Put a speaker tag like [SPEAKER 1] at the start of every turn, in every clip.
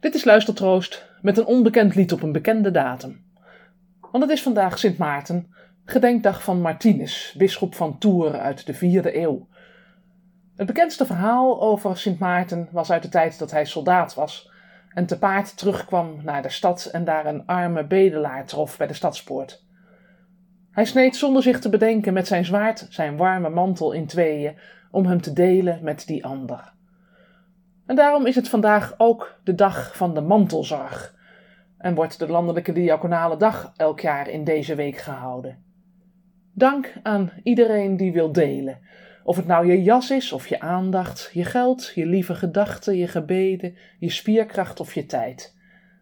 [SPEAKER 1] Dit is Luistertroost met een onbekend lied op een bekende datum. Want het is vandaag Sint Maarten, gedenkdag van Martinus, bisschop van Tours uit de 4e eeuw. Het bekendste verhaal over Sint Maarten was uit de tijd dat hij soldaat was en te paard terugkwam naar de stad en daar een arme bedelaar trof bij de stadspoort. Hij sneed zonder zich te bedenken met zijn zwaard zijn warme mantel in tweeën om hem te delen met die ander. En daarom is het vandaag ook de dag van de mantelzorg en wordt de landelijke diaconale dag elk jaar in deze week gehouden. Dank aan iedereen die wil delen, of het nou je jas is of je aandacht, je geld, je lieve gedachten, je gebeden, je spierkracht of je tijd.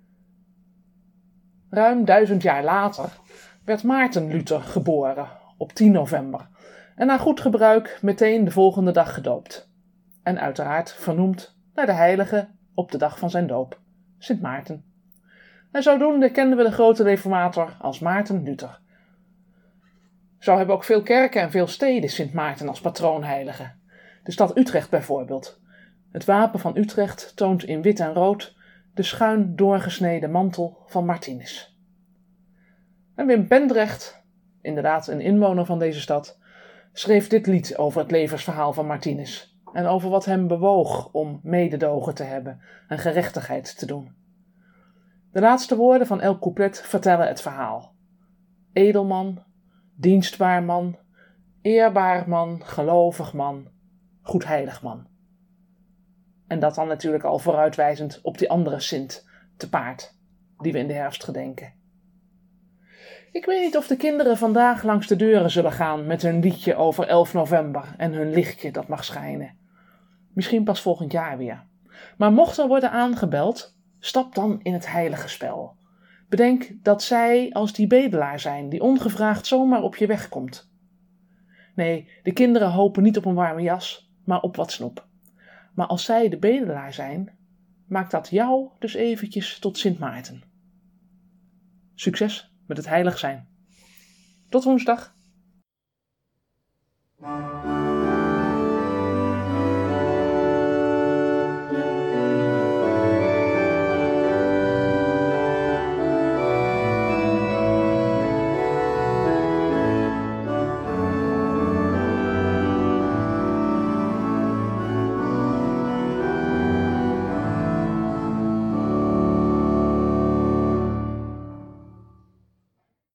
[SPEAKER 1] Ruim 1000 jaar later werd Maarten Luther geboren op 10 november en na goed gebruik meteen de volgende dag gedoopt. En uiteraard vernoemd naar de heilige op de dag van zijn doop, Sint Maarten. En zodoende kenden we de grote reformator als Maarten Luther. Zo hebben ook veel kerken en veel steden Sint Maarten als patroonheilige. De stad Utrecht bijvoorbeeld. Het wapen van Utrecht toont in wit en rood de schuin doorgesneden mantel van Martinus. En Wim Pendrecht, inderdaad een inwoner van deze stad, schreef dit lied over het levensverhaal van Martinus en over wat hem bewoog om mededogen te hebben en gerechtigheid te doen. De laatste woorden van elk couplet vertellen het verhaal. Edelman, dienstbaar man, eerbaar man, gelovig man, goedheilig man. En dat dan natuurlijk al vooruitwijzend op die andere Sint te paard, die we in de herfst gedenken. Ik weet niet of de kinderen vandaag langs de deuren zullen gaan met hun liedje over 11 november en hun lichtje dat mag schijnen. Misschien pas volgend jaar weer. Maar mocht er worden aangebeld, stap dan in het heilige spel. Bedenk dat zij als die bedelaar zijn die ongevraagd zomaar op je weg komt. Nee, de kinderen hopen niet op een warme jas, maar op wat snoep. Maar als zij de bedelaar zijn, maakt dat jou dus eventjes tot Sint Maarten. Succes met het heilig zijn. Tot woensdag.